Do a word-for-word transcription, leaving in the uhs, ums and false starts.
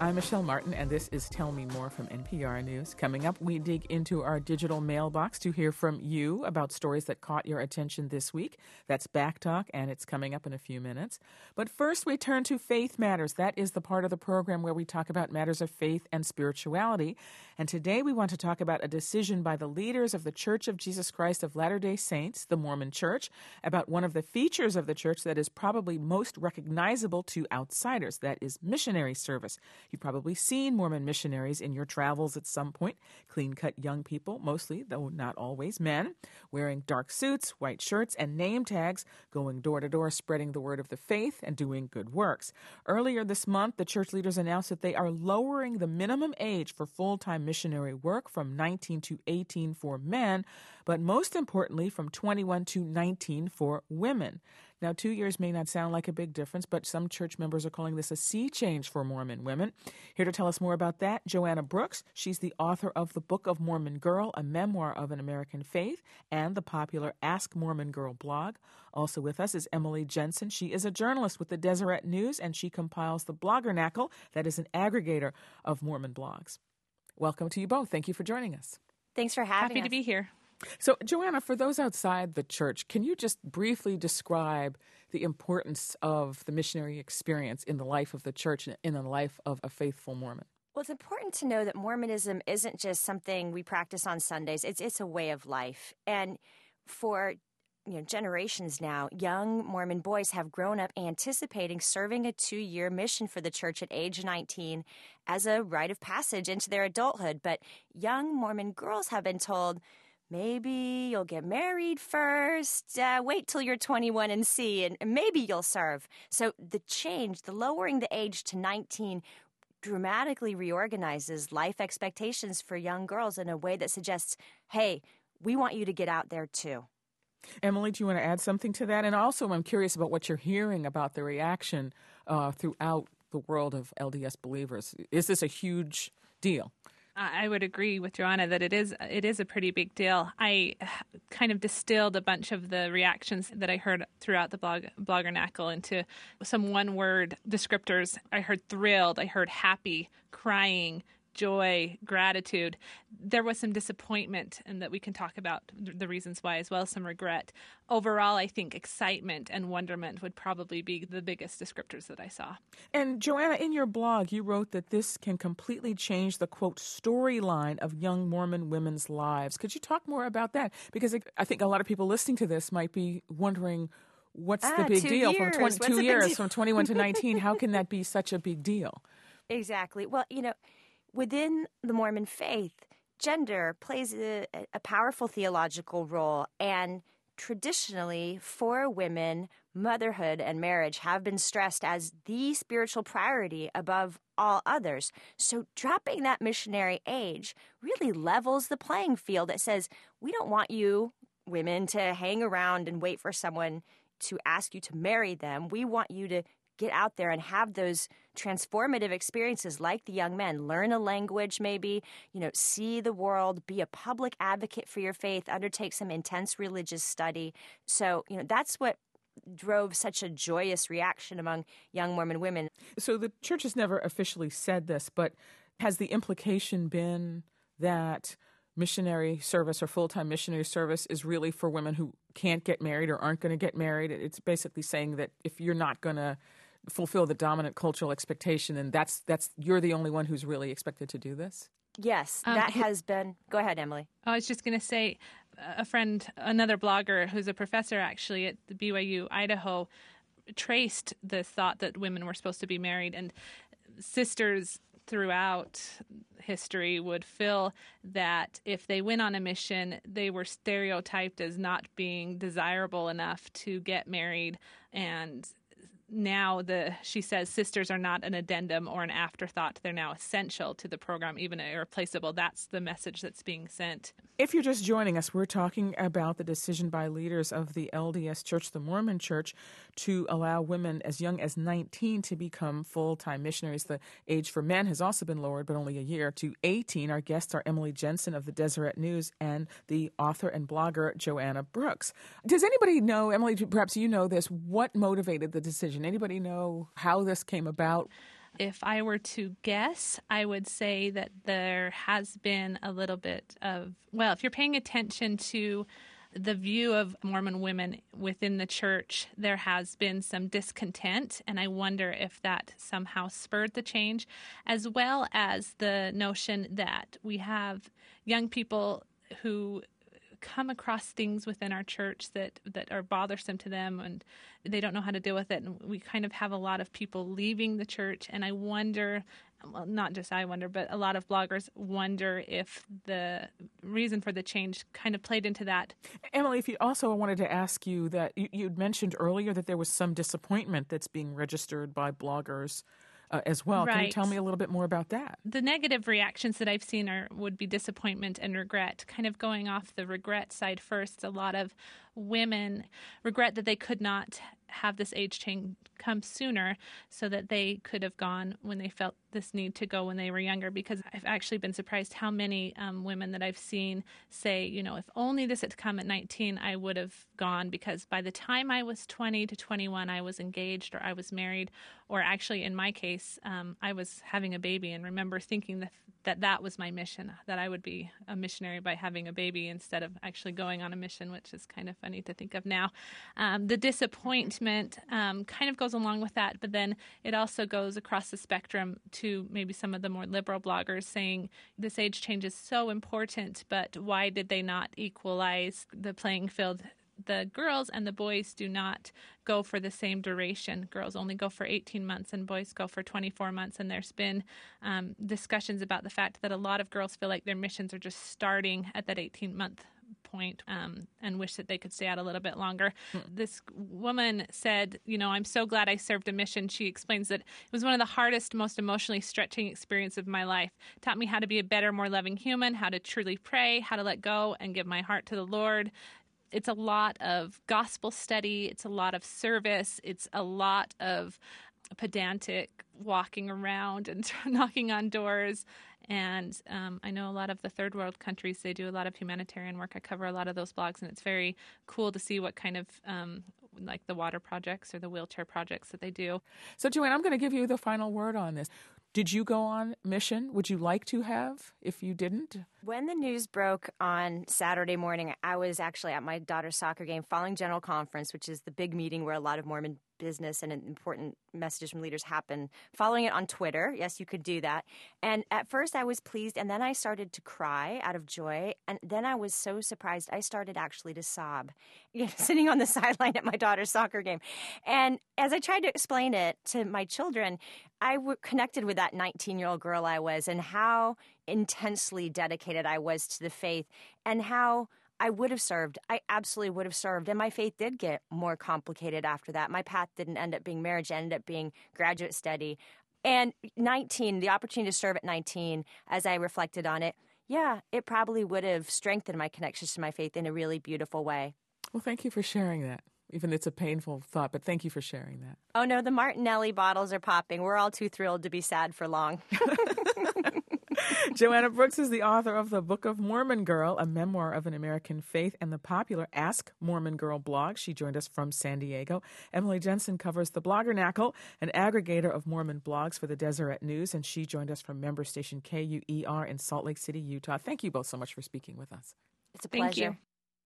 I'm Michelle Martin, and this is Tell Me More from N P R News. Coming up, we dig into our digital mailbox to hear from you about stories that caught your attention this week. That's Back Talk, and it's coming up in a few minutes. But first, we turn to Faith Matters. That is the part of the program where we talk about matters of faith and spirituality. And today, we want to talk about a decision by the leaders of the Church of Jesus Christ of Latter-day Saints, the Mormon Church, about one of the features of the church that is probably most recognizable to outsiders. That is missionary service. You've probably seen Mormon missionaries in your travels at some point. Clean-cut young people, mostly, though not always, men, wearing dark suits, white shirts, and name tags, going door-to-door spreading the word of the faith and doing good works. Earlier this month, the church leaders announced that they are lowering the minimum age for full-time missionary work from nineteen to eighteen for men, but most importantly, from twenty-one to nineteen for women. Now, two years may not sound like a big difference, but some church members are calling this a sea change for Mormon women. Here to tell us more about that, Joanna Brooks. She's the author of The Book of Mormon Girl, a memoir of an American faith, and the popular Ask Mormon Girl blog. Also with us is Emily Jensen. She is a journalist with the Deseret News, and she compiles the Bloggernacle, that is an aggregator of Mormon blogs. Welcome to you both. Thank you for joining us. Thanks for having Happy us. to be here. So, Joanna, for those outside the church, can you just briefly describe the importance of the missionary experience in the life of the church and in the life of a faithful Mormon? Well, it's important to know that Mormonism isn't just something we practice on Sundays. It's it's a way of life. And for you know generations now, young Mormon boys have grown up anticipating serving a two-year mission for the church at age nineteen as a rite of passage into their adulthood. But young Mormon girls have been told, maybe you'll get married first, uh, wait till you're twenty-one and see, and, and maybe you'll serve. So the change, the lowering the age to nineteen, dramatically reorganizes life expectations for young girls in a way that suggests, hey, we want you to get out there too. Emily, do you want to add something to that? And also, I'm curious about what you're hearing about the reaction uh, throughout the world of L D S believers. Is this a huge deal? I would agree with Joanna that it is it is a pretty big deal. I kind of distilled a bunch of the reactions that I heard throughout the blog Bloggernacle into some one-word descriptors. I heard thrilled, I heard happy, crying, joy, gratitude. There was some disappointment, and that we can talk about the reasons why, as well as some regret. Overall, I think excitement and wonderment would probably be the biggest descriptors that I saw. And Joanna, in your blog, you wrote that this can completely change the, quote, storyline of young Mormon women's lives. Could you talk more about that? Because I think a lot of people listening to this might be wondering, what's ah, the big deal years. from twenty, What's two the years, deal? from twenty-one to nineteen? How can that be such a big deal? Exactly. Well, you know, within the Mormon faith, gender plays a, a powerful theological role, and traditionally, for women, motherhood and marriage have been stressed as the spiritual priority above all others. So dropping that missionary age really levels the playing field. It says, we don't want you, women, to hang around and wait for someone to ask you to marry them. We want you to get out there and have those transformative experiences like the young men. Learn a language maybe, you know, see the world, be a public advocate for your faith, undertake some intense religious study. So, you know, that's what drove such a joyous reaction among young Mormon women. So the church has never officially said this, but has the implication been that missionary service or full-time missionary service is really for women who can't get married or aren't going to get married? It's basically saying that if you're not going to fulfill the dominant cultural expectation, then that's that's you're the only one who's really expected to do this? Yes, Um, that has been... Go ahead, Emily. I was just going to say, a friend, another blogger who's a professor actually at the B Y U Idaho, traced the thought that women were supposed to be married, and sisters throughout history would feel that if they went on a mission, they were stereotyped as not being desirable enough to get married. And now the she says sisters are not an addendum or an afterthought. They're now essential to the program, even irreplaceable. That's the message that's being sent. If you're just joining us, we're talking about the decision by leaders of the L D S Church, the Mormon Church, to allow women as young as nineteen to become full-time missionaries. The age for men has also been lowered, but only a year, to eighteen. Our guests are Emily Jensen of the Deseret News and the author and blogger Joanna Brooks. Does anybody know, Emily, perhaps you know this, what motivated the decision? Anybody know how this came about? If I were to guess, I would say that there has been a little bit of, well, if you're paying attention to the view of Mormon women within the church, there has been some discontent, and I wonder if that somehow spurred the change, as well as the notion that we have young people who come across things within our church that, that are bothersome to them, and they don't know how to deal with it, and we kind of have a lot of people leaving the church, and I wonder, well, not just I wonder, but a lot of bloggers wonder if the reason for the change kind of played into that. Emily, if you also wanted to ask you that you, you'd mentioned earlier that there was some disappointment that's being registered by bloggers uh, as well. Right. Can you tell me a little bit more about that? The negative reactions that I've seen are would be disappointment and regret. Kind of going off the regret side first, a lot of women regret that they could not have this age change come sooner so that they could have gone when they felt this need to go when they were younger, because I've actually been surprised how many um, women that I've seen say, you know, if only this had come at nineteen, I would have gone, because by the time I was twenty to twenty-one, I was engaged or I was married, or actually in my case, um, I was having a baby, and remember thinking that, that that was my mission, that I would be a missionary by having a baby instead of actually going on a mission, which is kind of funny to think of now. Um, the disappointment um, kind of goes along with that, but then it also goes across the spectrum to maybe some of the more liberal bloggers saying this age change is so important, but why did they not equalize the playing field? The girls and the boys do not go for the same duration. Girls only go for eighteen months and boys go for twenty-four months. And there's been um, discussions about the fact that a lot of girls feel like their missions are just starting at that eighteen-month point um, and wish that they could stay out a little bit longer. Hmm. This woman said, you know, I'm so glad I served a mission. She explains that it was one of the hardest, most emotionally stretching experiences of my life. It taught me how to be a better, more loving human, how to truly pray, how to let go and give my heart to the Lord. It's a lot of gospel study. It's a lot of service. It's a lot of pedantic walking around and knocking on doors. And um, I know a lot of the third world countries, they do a lot of humanitarian work. I cover a lot of those blogs, and it's very cool to see what kind of, um, like the water projects or the wheelchair projects that they do. So, Joanne, I'm going to give you the final word on this. Did you go on mission? Would you like to have if you didn't? When the news broke on Saturday morning, I was actually at my daughter's soccer game following General Conference, which is the big meeting where a lot of Mormon business and important messages from leaders happen, following it on Twitter. Yes, you could do that. And at first I was pleased, and then I started to cry out of joy. And then I was so surprised, I started actually to sob, you know, sitting on the sideline at my daughter's soccer game. And as I tried to explain it to my children, I w- connected with that nineteen-year-old girl I was, and how intensely dedicated I was to the faith, and how I would have served. I absolutely would have served. And my faith did get more complicated after that. My path didn't end up being marriage. It ended up being graduate study. And nineteen, the opportunity to serve at nineteen, as I reflected on it, yeah, it probably would have strengthened my connections to my faith in a really beautiful way. Well, thank you for sharing that. Even it's a painful thought, but thank you for sharing that. Oh, no, the Martinelli bottles are popping. We're all too thrilled to be sad for long. Joanna Brooks is the author of The Book of Mormon Girl, a memoir of an American faith, and the popular Ask Mormon Girl blog. She joined us from San Diego. Emily Jensen covers the Bloggernacle, an aggregator of Mormon blogs for the Deseret News, and she joined us from member station K U E R in Salt Lake City, Utah. Thank you both so much for speaking with us. It's a Thank pleasure. you.